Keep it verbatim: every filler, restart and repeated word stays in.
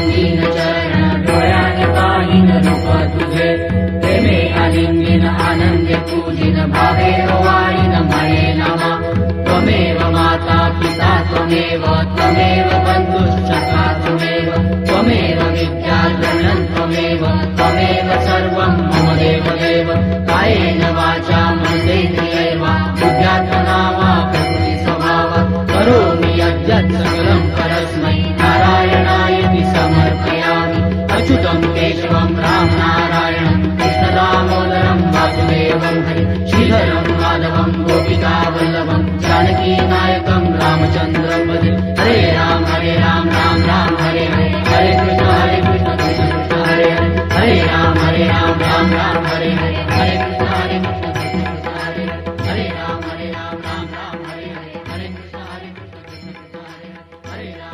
अंगीन चरण डोळ्याने पाहिन रूप तुझे प्रेमे आलिंगीन आनंदे पूजिन भावे वाळीन मळे नमा त्वमेव माता पिता त्वमेव त्वमेव बन्धुश्चका त्वमेव त्वमेव विद्या द्रविणं त्वमेव त्वमेव सर्वं मम देव देव कायेन वाचा मनसेन्द्रियैर्व बुद्ध्यात्मना वा प्रकृति स्वभावात् करोमि यद्यत् सकलं परस्मै नारायणायति समर्पयामि अच्युतं केशवं रामनारायणं कृष्णदामोदरं वासुदेवं हरि श्रीधरं माधवं गोपिकावल्लभं जानकीनायकं रामचन्द्रं भजे हरे राम हरे राम राम राम हरे हरे हरे कृष्ण हरे कृष्ण कृष्ण कृष्ण हरे हरे हरे राम हरे राम राम राम हरे हरे हरे कृष्ण हरे कृष्ण कृष्ण कृष्ण हरे हरे हरे राम हरे राम राम राम हरे हरे हरे कृष्ण हरे कृष्ण कृष्ण कृष्ण हरे हरे हरे राम